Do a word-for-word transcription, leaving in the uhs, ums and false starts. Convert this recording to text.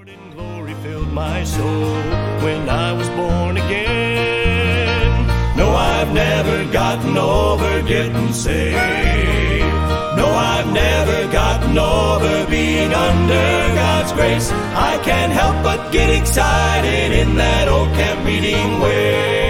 Glory filled my soul when I was born again. No, I've never gotten over getting saved. No, I've never gotten over being under God's grace. I can't help but get excited in that old camp meeting way.